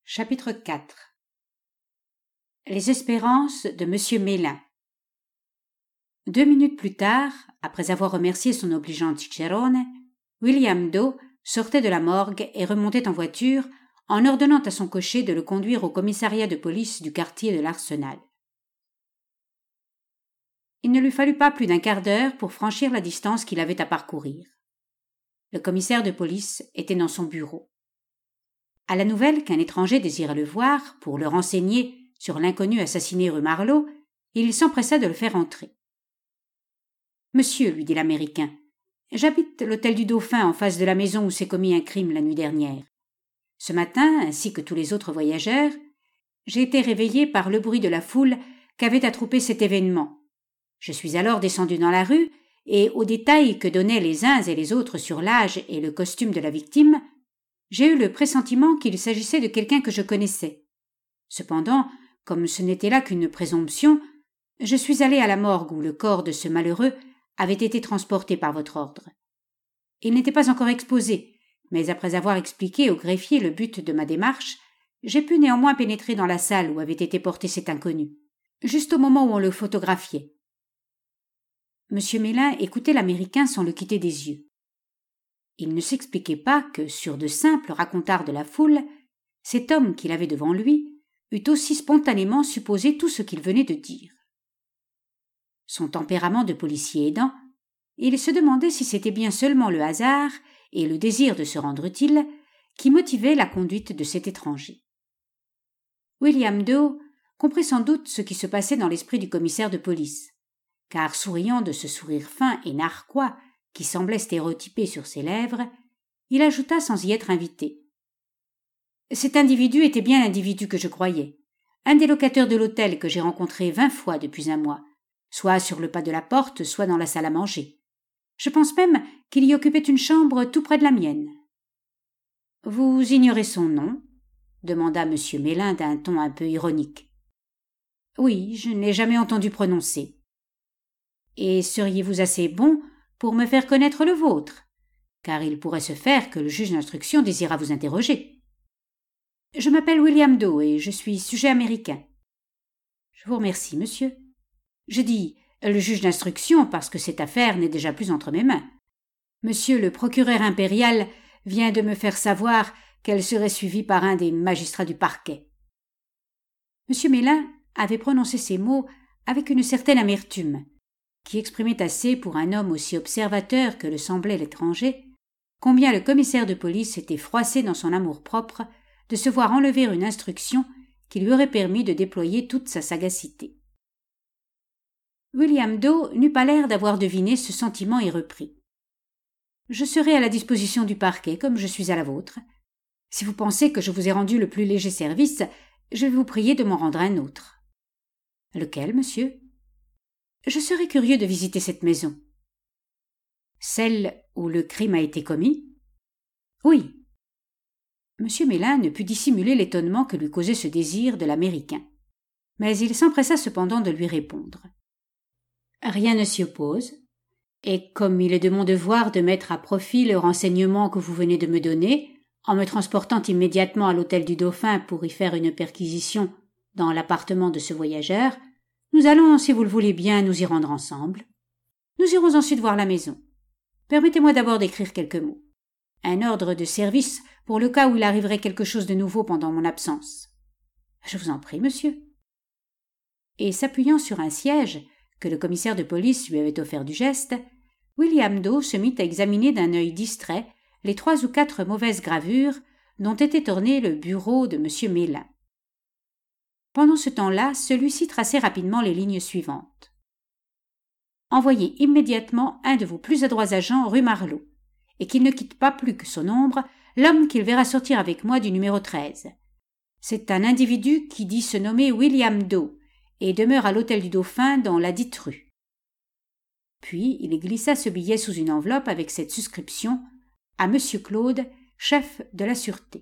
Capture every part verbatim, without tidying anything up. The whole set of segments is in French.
Chapitre quatre. Les espérances de Monsieur Mélin. Deux minutes plus tard, après avoir remercié son obligeant Cicerone, William Doe sortait de la morgue et remontait en voiture en ordonnant à son cocher de le conduire au commissariat de police du quartier de l'Arsenal. Il ne lui fallut pas plus d'un quart d'heure pour franchir la distance qu'il avait à parcourir. Le commissaire de police était dans son bureau. À la nouvelle qu'un étranger désirait le voir pour le renseigner sur l'inconnu assassiné rue Marleau, il s'empressa de le faire entrer. « Monsieur, lui dit l'Américain, j'habite l'hôtel du Dauphin en face de la maison où s'est commis un crime la nuit dernière. Ce matin, ainsi que tous les autres voyageurs, j'ai été réveillé par le bruit de la foule qu'avait attroupé cet événement. Je suis alors descendu dans la rue et, aux détails que donnaient les uns et les autres sur l'âge et le costume de la victime, j'ai eu le pressentiment qu'il s'agissait de quelqu'un que je connaissais. Cependant, comme ce n'était là qu'une présomption, je suis allé à la morgue où le corps de ce malheureux avait été transporté par votre ordre. Il n'était pas encore exposé, mais après avoir expliqué au greffier le but de ma démarche, j'ai pu néanmoins pénétrer dans la salle où avait été porté cet inconnu, juste au moment où on le photographiait. Monsieur Mélin écoutait l'Américain sans le quitter des yeux. Il ne s'expliquait pas que, sur de simples racontards de la foule, cet homme qu'il avait devant lui eût aussi spontanément supposé tout ce qu'il venait de dire. Son tempérament de policier aidant, il se demandait si c'était bien seulement le hasard et le désir de se rendre utile qui motivaient la conduite de cet étranger. William Doe comprit sans doute ce qui se passait dans l'esprit du commissaire de police, car souriant de ce sourire fin et narquois qui semblait stéréotypé sur ses lèvres, il ajouta sans y être invité. « Cet individu était bien l'individu que je croyais, un des locataires de l'hôtel que j'ai rencontré vingt fois depuis un mois, soit sur le pas de la porte, soit dans la salle à manger. Je pense même qu'il y occupait une chambre tout près de la mienne. »« Vous ignorez son nom ?» demanda M. Mélin d'un ton un peu ironique. « Oui, je ne l'ai jamais entendu prononcer. »« Et seriez-vous assez bon pour me faire connaître le vôtre, car il pourrait se faire que le juge d'instruction désirât vous interroger. »« Je m'appelle William Doe et je suis sujet américain. »« Je vous remercie, monsieur. » Je dis « le juge d'instruction » parce que cette affaire n'est déjà plus entre mes mains. Monsieur le procureur impérial vient de me faire savoir qu'elle serait suivie par un des magistrats du parquet. Monsieur Mélin avait prononcé ces mots avec une certaine amertume, qui exprimait assez pour un homme aussi observateur que le semblait l'étranger, combien le commissaire de police était froissé dans son amour-propre de se voir enlever une instruction qui lui aurait permis de déployer toute sa sagacité. William Doe n'eut pas l'air d'avoir deviné ce sentiment et reprit. « Je serai à la disposition du parquet comme je suis à la vôtre. Si vous pensez que je vous ai rendu le plus léger service, je vais vous prier de m'en rendre un autre. »« Lequel, monsieur ?»« Je serais curieux de visiter cette maison. »« Celle où le crime a été commis ?»« Oui. » Monsieur Mélin ne put dissimuler l'étonnement que lui causait ce désir de l'Américain, mais il s'empressa cependant de lui répondre. « Rien ne s'y oppose, et comme il est de mon devoir de mettre à profit le renseignement que vous venez de me donner, en me transportant immédiatement à l'hôtel du Dauphin pour y faire une perquisition dans l'appartement de ce voyageur, nous allons, si vous le voulez bien, nous y rendre ensemble. Nous irons ensuite voir la maison. Permettez-moi d'abord d'écrire quelques mots. Un ordre de service pour le cas où il arriverait quelque chose de nouveau pendant mon absence. »« Je vous en prie, monsieur. » Et s'appuyant sur un siège que le commissaire de police lui avait offert du geste, William Doe se mit à examiner d'un œil distrait les trois ou quatre mauvaises gravures dont était orné le bureau de M. Mélin. Pendant ce temps-là, celui-ci traçait rapidement les lignes suivantes. « Envoyez immédiatement un de vos plus adroits agents rue Marleau, et qu'il ne quitte pas plus que son ombre l'homme qu'il verra sortir avec moi du numéro treize. C'est un individu qui dit se nommer William Doe et demeure à l'hôtel du Dauphin dans la dite rue. » Puis il glissa ce billet sous une enveloppe avec cette suscription à Monsieur Claude, chef de la sûreté.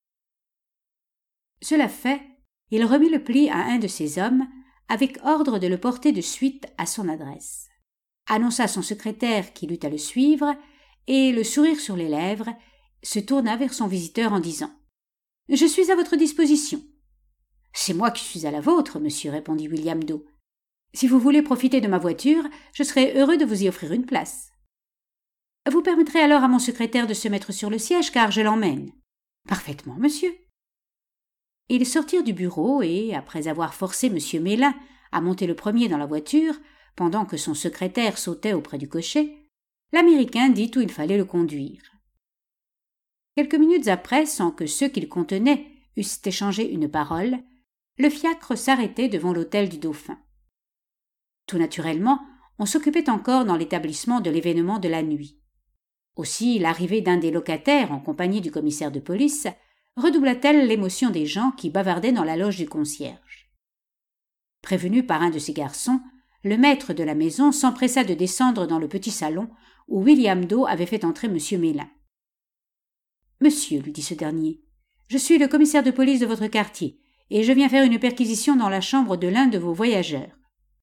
Cela fait, il remit le pli à un de ses hommes avec ordre de le porter de suite à son adresse, annonça à son secrétaire qu'il eut à le suivre et, le sourire sur les lèvres, se tourna vers son visiteur en disant « Je suis à votre disposition. »« C'est moi qui suis à la vôtre, monsieur, » répondit William Doe. « Si vous voulez profiter de ma voiture, je serai heureux de vous y offrir une place. »« Vous permettrez alors à mon secrétaire de se mettre sur le siège, car je l'emmène. »« Parfaitement, monsieur. » Ils sortirent du bureau et, après avoir forcé M. Mélin à monter le premier dans la voiture, pendant que son secrétaire sautait auprès du cocher, l'Américain dit où il fallait le conduire. Quelques minutes après, sans que ceux qu'il contenait eussent échangé une parole, le fiacre s'arrêtait devant l'hôtel du Dauphin. Tout naturellement, on s'occupait encore dans l'établissement de l'événement de la nuit. Aussi, l'arrivée d'un des locataires en compagnie du commissaire de police redoubla-t-elle l'émotion des gens qui bavardaient dans la loge du concierge. Prévenu par un de ces garçons, le maître de la maison s'empressa de descendre dans le petit salon où William Doe avait fait entrer M. Mélin. « Monsieur, lui dit ce dernier, je suis le commissaire de police de votre quartier et je viens faire une perquisition dans la chambre de l'un de vos voyageurs. »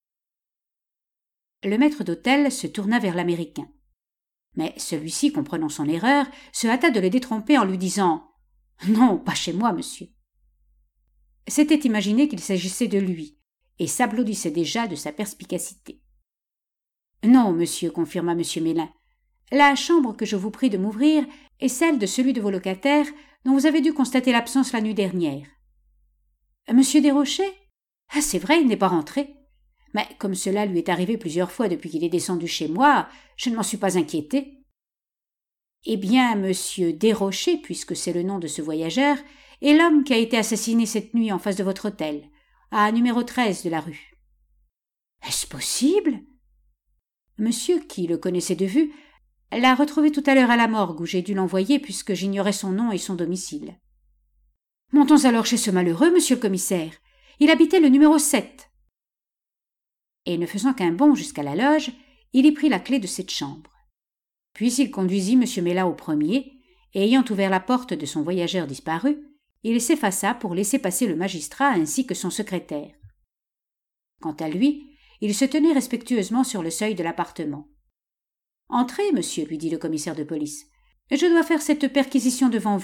Le maître d'hôtel se tourna vers l'Américain. Mais celui-ci, comprenant son erreur, se hâta de le détromper en lui disant « Non, pas chez moi, monsieur. » C'était imaginer qu'il s'agissait de lui, et s'applaudissait déjà de sa perspicacité. « Non, monsieur, confirma M. Mélin. La chambre que je vous prie de m'ouvrir est celle de celui de vos locataires dont vous avez dû constater l'absence la nuit dernière. »« Monsieur Desrochers ? Ah, c'est vrai, il n'est pas rentré. Mais comme cela lui est arrivé plusieurs fois depuis qu'il est descendu chez moi, je ne m'en suis pas inquiété. »« Eh bien, monsieur Desrochers, puisque c'est le nom de ce voyageur, est l'homme qui a été assassiné cette nuit en face de votre hôtel, à numéro treize de la rue. »« Est-ce possible ? » Monsieur, qui le connaissait de vue, l'a retrouvé tout à l'heure à la morgue où j'ai dû l'envoyer puisque j'ignorais son nom et son domicile. »« Montons alors chez ce malheureux, monsieur le commissaire. Il habitait le numéro sept. » Et ne faisant qu'un bond jusqu'à la loge, il y prit la clé de cette chambre. Puis il conduisit M. Mélin au premier, et ayant ouvert la porte de son voyageur disparu, il s'effaça pour laisser passer le magistrat ainsi que son secrétaire. Quant à lui, il se tenait respectueusement sur le seuil de l'appartement. « Entrez, monsieur, lui dit le commissaire de police. Je dois faire cette perquisition devant vous. »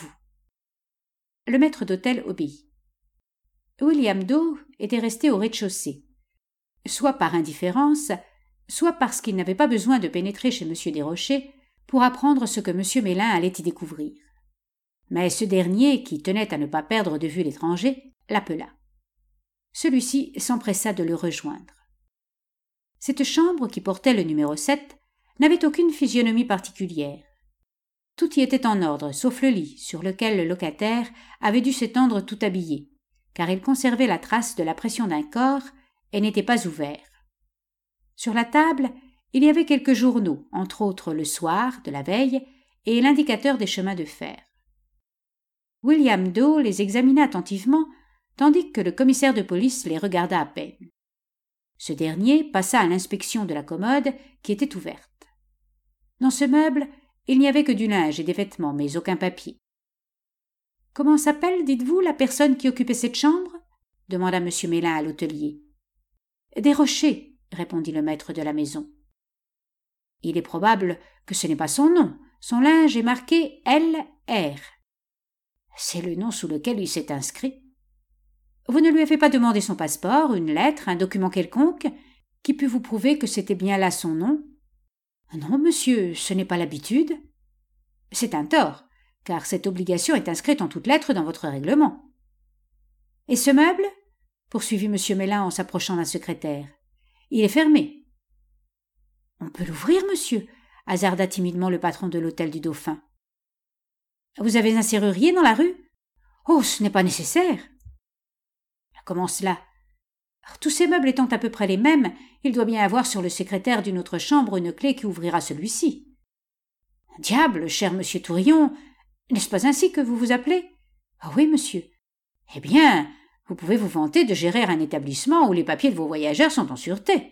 Le maître d'hôtel obéit. William Doe était resté au rez-de-chaussée, soit par indifférence, soit parce qu'il n'avait pas besoin de pénétrer chez M. Desrochers pour apprendre ce que M. Mélin allait y découvrir. Mais ce dernier, qui tenait à ne pas perdre de vue l'étranger, l'appela. Celui-ci s'empressa de le rejoindre. Cette chambre, qui portait le numéro sept, n'avait aucune physionomie particulière. Tout y était en ordre, sauf le lit, sur lequel le locataire avait dû s'étendre tout habillé, car il conservait la trace de la pression d'un corps et n'était pas ouvert. Sur la table, il y avait quelques journaux, entre autres le Soir de la veille et l'indicateur des chemins de fer. William Doe les examina attentivement, tandis que le commissaire de police les regarda à peine. Ce dernier passa à l'inspection de la commode qui était ouverte. Dans ce meuble, il n'y avait que du linge et des vêtements, mais aucun papier. « Comment s'appelle, dites-vous, la personne qui occupait cette chambre ?» demanda M. Mélin à l'hôtelier. « Desrochers, » répondit le maître de la maison. « Il est probable que ce n'est pas son nom. Son linge est marqué L R. C'est le nom sous lequel il s'est inscrit. Vous ne lui avez pas demandé son passeport, une lettre, un document quelconque, qui pût vous prouver que c'était bien là son nom ? Non, monsieur, ce n'est pas l'habitude. C'est un tort, car cette obligation est inscrite en toutes lettres dans votre règlement. Et ce meuble ? Poursuivit M. Mélin en s'approchant d'un secrétaire. Il est fermé. On peut l'ouvrir, monsieur, hasarda timidement le patron de l'hôtel du Dauphin. Vous avez un serrurier dans la rue ? Oh, ce n'est pas nécessaire. Comment cela ? Tous ces meubles étant à peu près les mêmes, il doit bien avoir sur le secrétaire d'une autre chambre une clé qui ouvrira celui-ci. Diable, cher monsieur Tourillon, n'est-ce pas ainsi que vous vous appelez ? Ah oui, monsieur. Eh bien, vous pouvez vous vanter de gérer un établissement où les papiers de vos voyageurs sont en sûreté.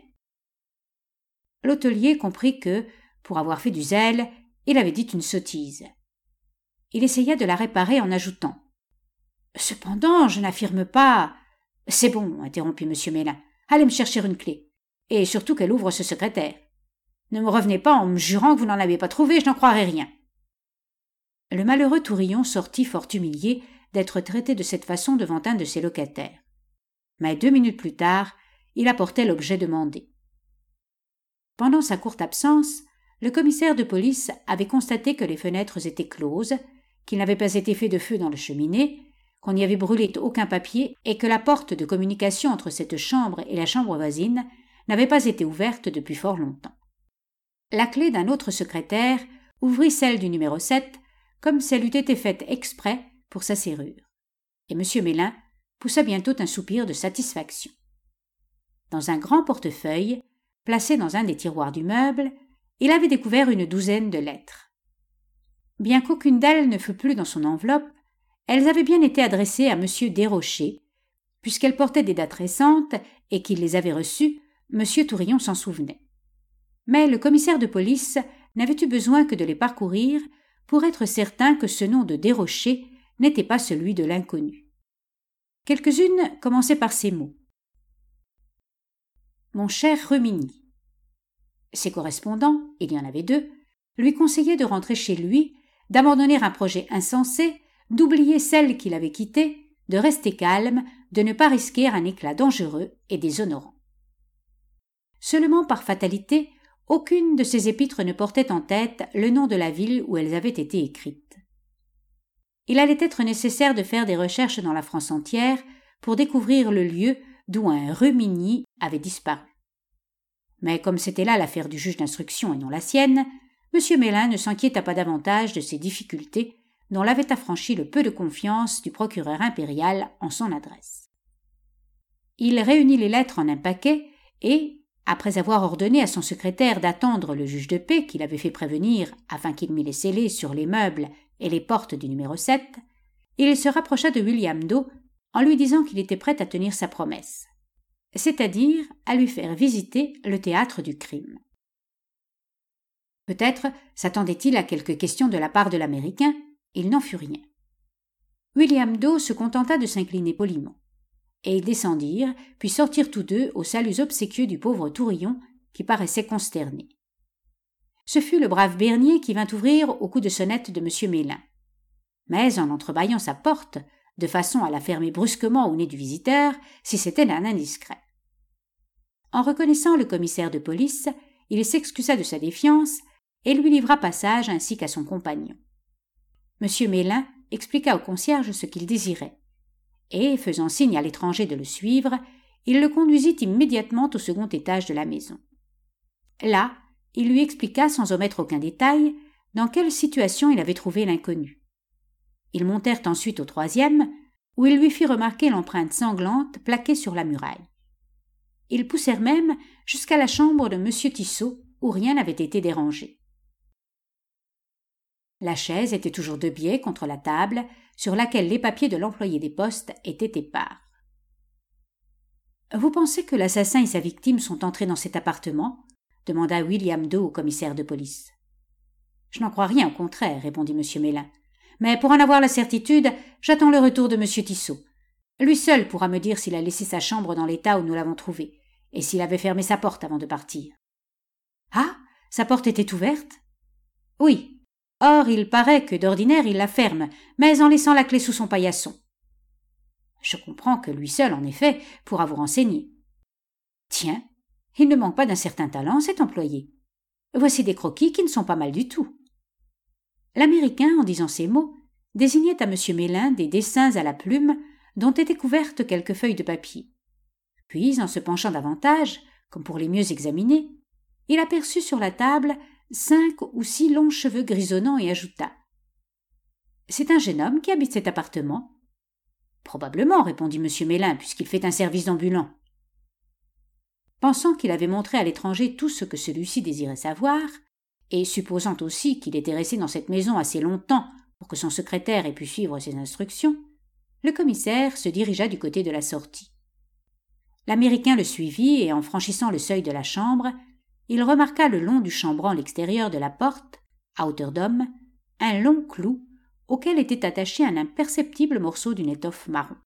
L'hôtelier comprit que, pour avoir fait du zèle, il avait dit une sottise. Il essaya de la réparer en ajoutant. Cependant, je n'affirme pas. C'est bon, interrompit M. Mélin. Allez me chercher une clé. Et surtout qu'elle ouvre ce secrétaire. Ne me revenez pas en me jurant que vous n'en avez pas trouvé, je n'en croirai rien. Le malheureux Tourillon sortit fort humilié d'être traité de cette façon devant un de ses locataires. Mais deux minutes plus tard, il apportait l'objet demandé. Pendant sa courte absence, le commissaire de police avait constaté que les fenêtres étaient closes, qu'il n'avait pas été fait de feu dans la cheminée, qu'on n'y avait brûlé aucun papier et que la porte de communication entre cette chambre et la chambre voisine n'avait pas été ouverte depuis fort longtemps. La clé d'un autre secrétaire ouvrit celle du numéro sept comme si elle eût été faite exprès pour sa serrure. Et M. Mélin poussa bientôt un soupir de satisfaction. Dans un grand portefeuille, placé dans un des tiroirs du meuble, il avait découvert une douzaine de lettres. Bien qu'aucune d'elles ne fût plus dans son enveloppe, elles avaient bien été adressées à M. Desrochers, puisqu'elles portaient des dates récentes et qu'il les avait reçues, M. Tourillon s'en souvenait. Mais le commissaire de police n'avait eu besoin que de les parcourir pour être certain que ce nom de Desrochers n'était pas celui de l'inconnu. Quelques-unes commençaient par ces mots. Mon cher Remigny. Ses correspondants, il y en avait deux, lui conseillaient de rentrer chez lui, d'abandonner un projet insensé, d'oublier celle qu'il avait quittée, de rester calme, de ne pas risquer un éclat dangereux et déshonorant. Seulement par fatalité, aucune de ces épîtres ne portait en tête le nom de la ville où elles avaient été écrites. Il allait être nécessaire de faire des recherches dans la France entière pour découvrir le lieu d'où un Remigny avait disparu. Mais comme c'était là l'affaire du juge d'instruction et non la sienne, M. Mélin ne s'inquiéta pas davantage de ces difficultés dont l'avait affranchi le peu de confiance du procureur impérial en son adresse. Il réunit les lettres en un paquet et, après avoir ordonné à son secrétaire d'attendre le juge de paix qu'il avait fait prévenir afin qu'il mît les scellés sur les meubles et les portes du numéro sept, il se rapprocha de William Doe en lui disant qu'il était prêt à tenir sa promesse, c'est-à-dire à lui faire visiter le théâtre du crime. Peut-être s'attendait-il à quelques questions de la part de l'Américain, il n'en fut rien. William Doe se contenta de s'incliner poliment, et ils descendirent, puis sortirent tous deux aux saluts obséquieux du pauvre Tourillon, qui paraissait consterné. Ce fut le brave Bernier qui vint ouvrir au coup de sonnette de M. Mélin. Mais en entrebâillant sa porte, de façon à la fermer brusquement au nez du visiteur, si c'était un indiscret. En reconnaissant le commissaire de police, il s'excusa de sa défiance et lui livra passage ainsi qu'à son compagnon. M. Mélin expliqua au concierge ce qu'il désirait, et, faisant signe à l'étranger de le suivre, il le conduisit immédiatement au second étage de la maison. Là, il lui expliqua sans omettre aucun détail dans quelle situation il avait trouvé l'inconnu. Ils montèrent ensuite au troisième, où il lui fit remarquer l'empreinte sanglante plaquée sur la muraille. Ils poussèrent même jusqu'à la chambre de M. Tissot, où rien n'avait été dérangé. La chaise était toujours de biais contre la table, sur laquelle les papiers de l'employé des postes étaient épars. « Vous pensez que l'assassin et sa victime sont entrés dans cet appartement ?» demanda William Doe au commissaire de police. « Je n'en crois rien, au contraire, » répondit M. Mélin. « Mais pour en avoir la certitude, j'attends le retour de M. Tissot. Lui seul pourra me dire s'il a laissé sa chambre dans l'état où nous l'avons trouvé, et s'il avait fermé sa porte avant de partir. »« Ah, sa porte était ouverte ?»« Oui. Or, il paraît que d'ordinaire il la ferme, mais en laissant la clé sous son paillasson. »« Je comprends que lui seul, en effet, pourra vous renseigner. »« Tiens, il ne manque pas d'un certain talent, cet employé. Voici des croquis qui ne sont pas mal du tout. » L'Américain, en disant ces mots, désignait à M. Mélin des dessins à la plume dont étaient couvertes quelques feuilles de papier. Puis, en se penchant davantage, comme pour les mieux examiner, il aperçut sur la table cinq ou six longs cheveux grisonnants et ajouta « C'est un jeune homme qui habite cet appartement. »« Probablement, répondit M. Mélin, puisqu'il fait un service d'ambulant. » Pensant qu'il avait montré à l'étranger tout ce que celui-ci désirait savoir, et supposant aussi qu'il était resté dans cette maison assez longtemps pour que son secrétaire ait pu suivre ses instructions, le commissaire se dirigea du côté de la sortie. L'Américain le suivit et en franchissant le seuil de la chambre, il remarqua le long du chambranle l'extérieur de la porte, à hauteur d'homme, un long clou auquel était attaché un imperceptible morceau d'une étoffe marron.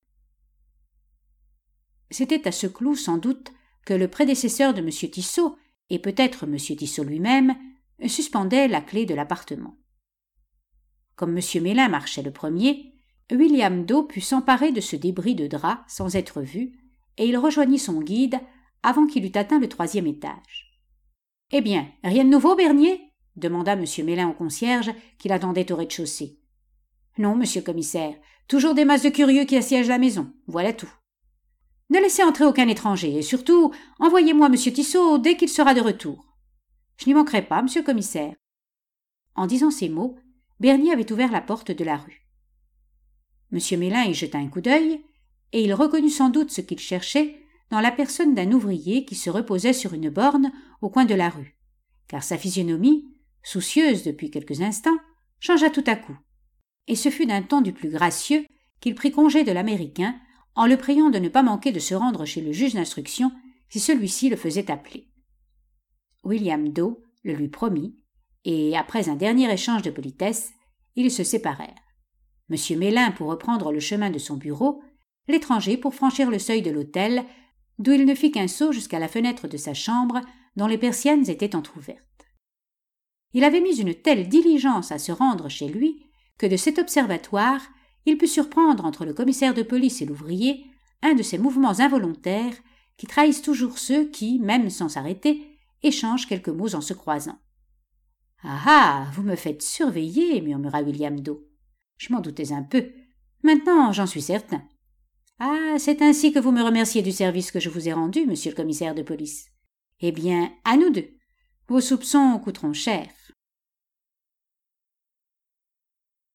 C'était à ce clou, sans doute, que le prédécesseur de M. Tissot, et peut-être M. Tissot lui-même, suspendait la clé de l'appartement. Comme M. Mélin marchait le premier, William Doe put s'emparer de ce débris de drap sans être vu, et il rejoignit son guide avant qu'il eût atteint le troisième étage. « Eh bien, rien de nouveau, Bernier ?» demanda M. Mélin au concierge qui l'attendait au rez-de-chaussée. « Non, monsieur le commissaire, toujours des masses de curieux qui assiègent la maison, voilà tout. Ne laissez entrer aucun étranger, et surtout, envoyez-moi M. Tissot dès qu'il sera de retour. »« Je n'y manquerai pas, monsieur le commissaire. » En disant ces mots, Bernier avait ouvert la porte de la rue. M. Mélin y jeta un coup d'œil, et il reconnut sans doute ce qu'il cherchait dans la personne d'un ouvrier qui se reposait sur une borne au coin de la rue, car sa physionomie, soucieuse depuis quelques instants, changea tout à coup, et ce fut d'un ton du plus gracieux qu'il prit congé de l'Américain en le priant de ne pas manquer de se rendre chez le juge d'instruction si celui-ci le faisait appeler. William Doe le lui promit, et après un dernier échange de politesse, ils se séparèrent. M. Mélin pour reprendre le chemin de son bureau, l'étranger pour franchir le seuil de l'hôtel, d'où il ne fit qu'un saut jusqu'à la fenêtre de sa chambre dont les persiennes étaient entr'ouvertes. Il avait mis une telle diligence à se rendre chez lui que de cet observatoire, il put surprendre entre le commissaire de police et l'ouvrier un de ces mouvements involontaires qui trahissent toujours ceux qui, même sans s'arrêter, échangent quelques mots en se croisant. « Ah ah, vous me faites surveiller, murmura William Doe. Je m'en doutais un peu. Maintenant, j'en suis certain. Ah, c'est ainsi que vous me remerciez du service que je vous ai rendu, monsieur le commissaire de police. Eh bien, à nous deux. Vos soupçons coûteront cher.